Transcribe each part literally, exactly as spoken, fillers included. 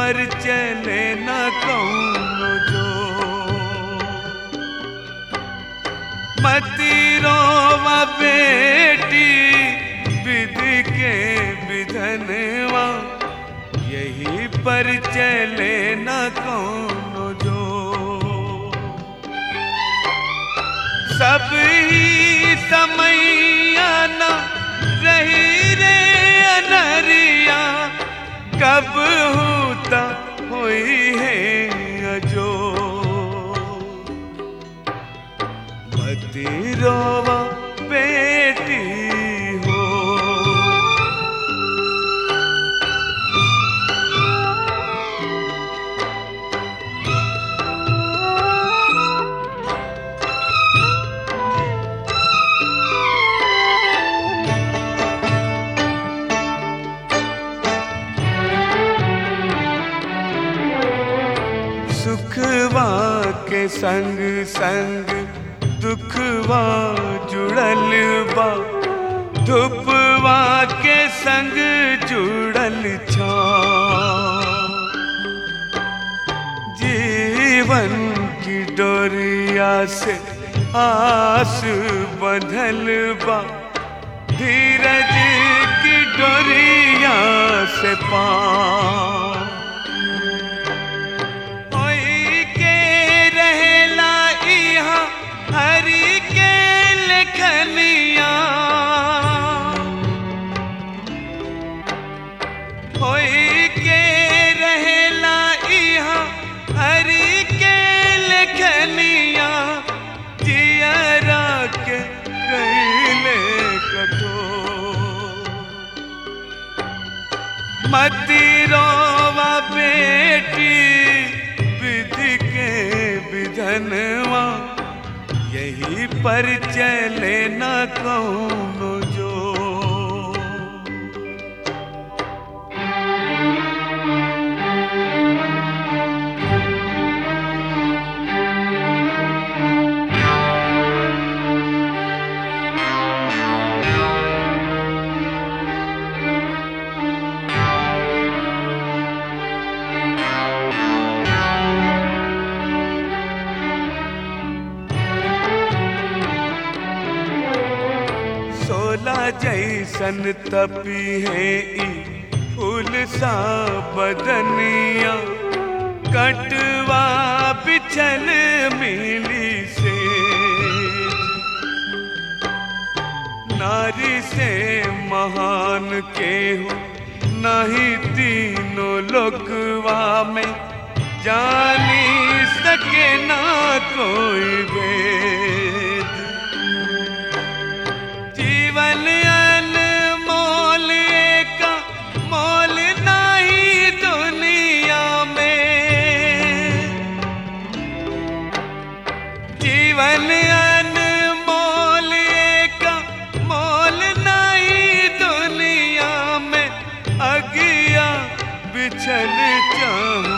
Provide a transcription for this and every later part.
पर चले न कौनो जो। मती रोवा बेटी विधि के विधनवा, यही पर चले न कौनो जो। सब ही समैया न रही रे अनरिया, कब होता हुई है अजो। मती रोवा बेटी हो। सुखवा के संग संग दुखवा जुड़ल बा, धुपवा के संग जुड़ल छाँव। जीवन की डोरिया से आस बंधल बा, धीरज की डोरिया से पाँव। हरि के लेखनिया होई के रहेला इहा, हरि के लेखनिया जियरा के कइले कठोर। मती रोवा बेटी विधि के विधनवा, यही पर चले न कौनो जो। सोला जैसन तपी है ई फूल सा बदनिया, कटवा बिछल मिली से। नारी से महान केहू नहीं तीनों लोकवा में, जानी सके ना कोई भेद। जीवन अनमोल का मोल नहीं दुनिया में, जीवन अनमोल का मोल नहीं दुनिया में, अगिया बिछल चाहूं।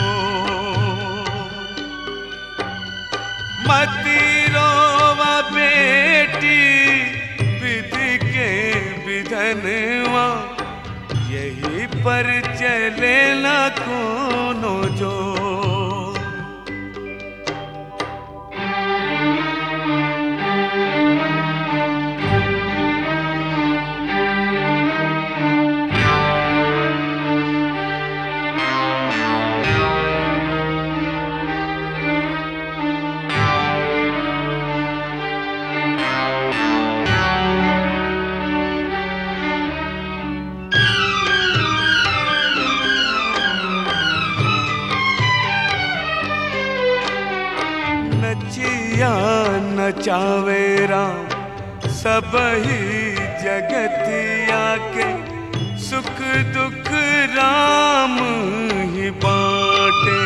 मती रोवा बेटी विधि के विधनवा, यही पर चले न कोनो जो। नचिया नचावे राम सब ही जगतिया के, सुख दुख राम ही बाटे।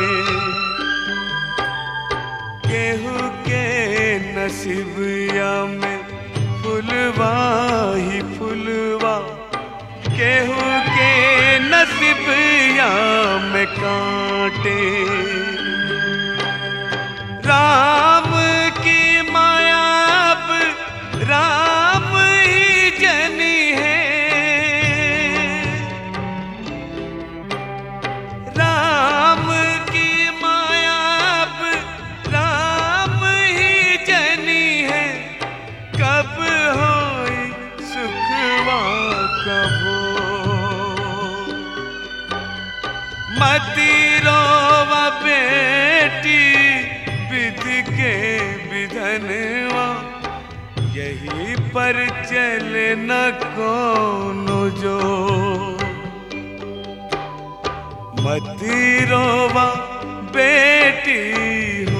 केहू के नसीबिया में फुलवा ही फुलवा, केहू के नसीबिया में कांटे। राम की माया अब राम ही जनी है, राम के विधनवा यही पर चले न कोनो जो। मती रोवा बेटी